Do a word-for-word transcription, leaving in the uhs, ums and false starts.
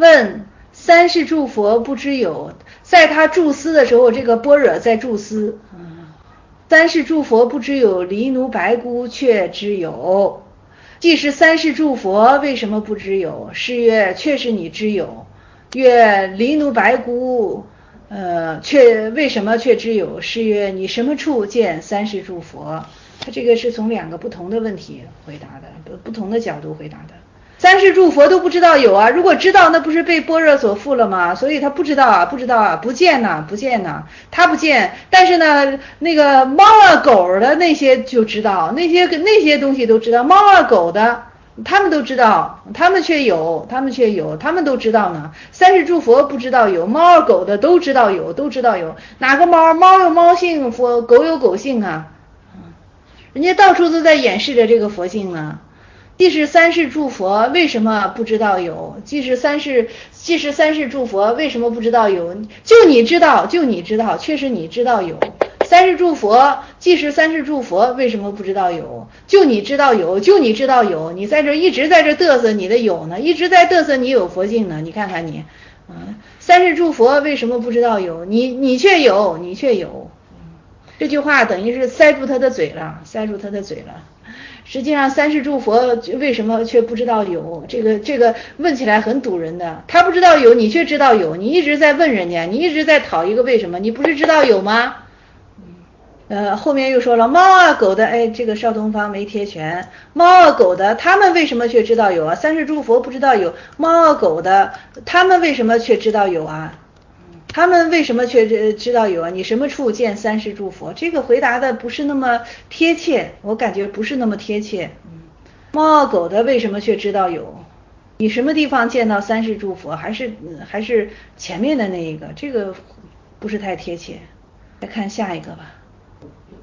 问三世诸佛不知有，在他住思的时候，这个般若在住思。三世诸佛不知有，离奴白姑却知有。既是三世诸佛，为什么不知有？是曰：却是你知有。曰：离奴白姑，呃，却为什么却知有？是曰：你什么处见三世诸佛？他这个是从两个不同的问题回答的，不同的角度回答的。三世诸佛都不知道有啊，如果知道，那不是被般若所缚了吗？所以他不知道啊，不知道啊，不见呐，不见呐，他不见。但是呢，那个猫啊狗的那些就知道，那些那些东西都知道，猫啊狗的他们都知道，他们却有，他们却有，他们都知道呢。三世诸佛不知道有，猫啊狗的都知道有，都知道有。哪个猫？猫有猫性，佛狗有狗性啊，人家到处都在演示着这个佛性呢。既是三世诸佛，为什么不知道有？既是三世，既是三世诸佛，为什么不知道有？就你知道，就你知道，确实你知道有。三世诸佛，既是三世诸佛，为什么不知道有？就你知道有，就你知道有。你在这一直在这嘚瑟你的有呢，一直在嘚瑟你有佛性呢。你看看你，嗯，三世诸佛为什么不知道有？你你却有，你却有。这句话等于是塞住他的嘴了，塞住他的嘴了。实际上三世诸佛为什么却不知道有？这个这个问起来很堵人的，他不知道有，你却知道有，你一直在问人家，你一直在讨一个为什么，你不是知道有吗？呃，后面又说了猫啊狗的，哎，这个少东方没贴全，猫啊狗的他们为什么却知道有啊？三世诸佛不知道有，猫啊狗的他们为什么却知道有啊？他们为什么却知道有啊？你什么处见三世诸佛？这个回答的不是那么贴切，我感觉不是那么贴切。猫啊狗的为什么却知道有？你什么地方见到三世诸佛？还是还是前面的那一个？这个不是太贴切。再看下一个吧。